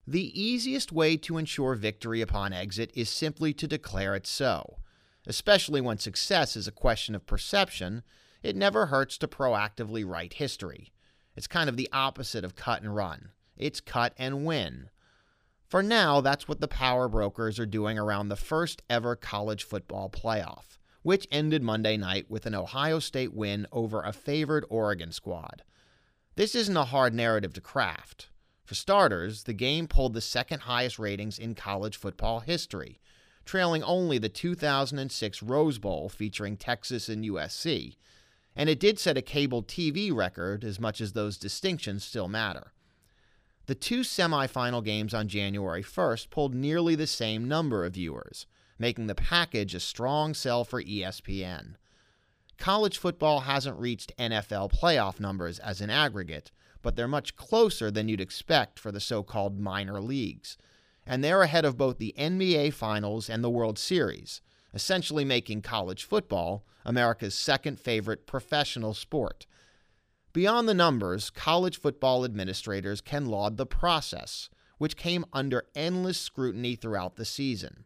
The easiest way to ensure victory upon exit is simply to declare it so. Especially when success is a question of perception, it never hurts to proactively write history. It's kind of the opposite of cut and run. It's cut and win. For now, that's what the power brokers are doing around the first ever college football playoff, which ended Monday night with an Ohio State win over a favored Oregon squad. This isn't a hard narrative to craft. For starters, the game pulled the second highest ratings in college football history, trailing only the 2006 Rose Bowl featuring Texas and USC, and it did set a cable TV record as much as those distinctions still matter. The two semifinal games on January 1st pulled nearly the same number of viewers, making the package a strong sell for ESPN. College football hasn't reached NFL playoff numbers as an aggregate, but they're much closer than you'd expect for the so-called minor leagues, and they're ahead of both the NBA Finals and the World Series, essentially making college football America's second favorite professional sport. Beyond the numbers, college football administrators can laud the process, which came under endless scrutiny throughout the season.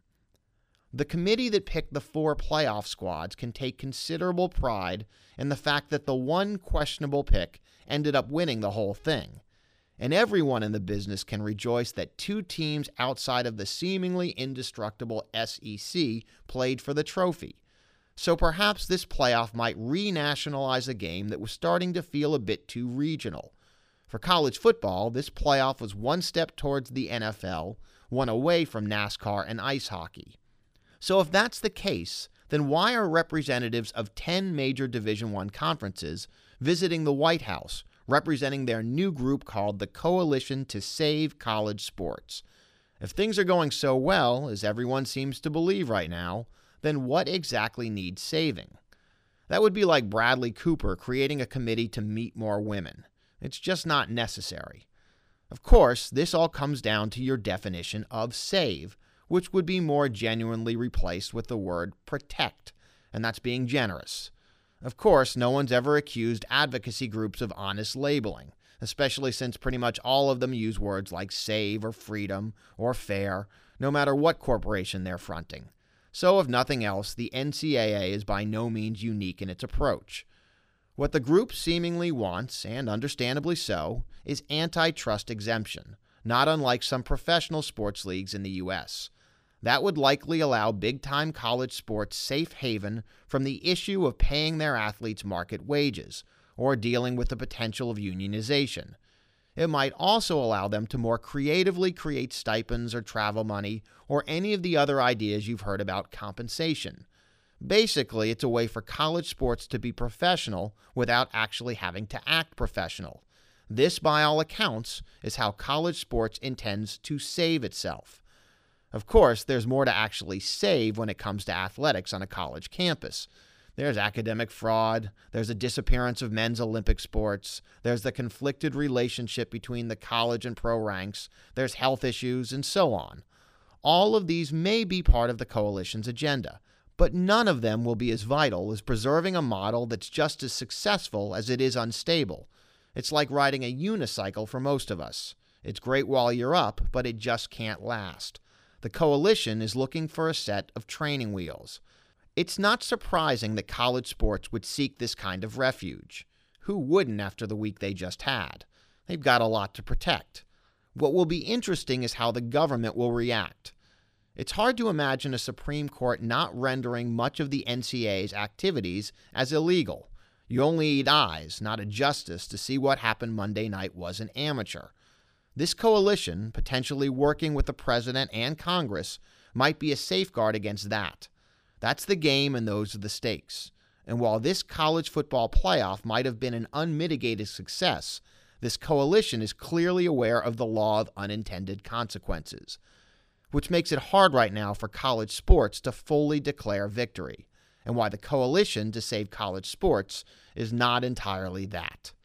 The committee that picked the 4 playoff squads can take considerable pride in the fact that the one questionable pick ended up winning the whole thing, and everyone in the business can rejoice that 2 teams outside of the seemingly indestructible SEC played for the trophy. So perhaps this playoff might renationalize a game that was starting to feel a bit too regional. For college football, this playoff was one step towards the NFL, one away from NASCAR and ice hockey. So if that's the case, then why are representatives of 10 major Division I conferences visiting the White House, representing their new group called the Coalition to Save College Sports? If things are going so well, as everyone seems to believe right now, then what exactly needs saving? That would be like Bradley Cooper creating a committee to meet more women. It's just not necessary. Of course, this all comes down to your definition of save, which would be more genuinely replaced with the word protect, and that's being generous. Of course, no one's ever accused advocacy groups of honest labeling, especially since pretty much all of them use words like save or freedom or fair, no matter what corporation they're fronting. So if nothing else, the NCAA is by no means unique in its approach. What the group seemingly wants, and understandably so, is antitrust exemption, not unlike some professional sports leagues in the U.S. That would likely allow big-time college sports safe haven from the issue of paying their athletes market wages, or dealing with the potential of unionization. It might also allow them to more creatively create stipends or travel money or any of the other ideas you've heard about compensation. Basically, it's a way for college sports to be professional without actually having to act professional. This, by all accounts, is how college sports intends to save itself. Of course, there's more to actually save when it comes to athletics on a college campus. There's academic fraud, there's a disappearance of men's Olympic sports, there's the conflicted relationship between the college and pro ranks, there's health issues, and so on. All of these may be part of the coalition's agenda, but none of them will be as vital as preserving a model that's just as successful as it is unstable. It's like riding a unicycle for most of us. It's great while you're up, but it just can't last. The coalition is looking for a set of training wheels. It's not surprising that college sports would seek this kind of refuge. Who wouldn't after the week they just had? They've got a lot to protect. What will be interesting is how the government will react. It's hard to imagine a Supreme Court not rendering much of the NCAA's activities as illegal. You only need eyes, not a justice, to see what happened Monday night was an amateur. This coalition, potentially working with the president and Congress, might be a safeguard against that. That's the game and those are the stakes. And while this college football playoff might have been an unmitigated success, this coalition is clearly aware of the law of unintended consequences, which makes it hard right now for college sports to fully declare victory, and why the coalition to save college sports is not entirely that.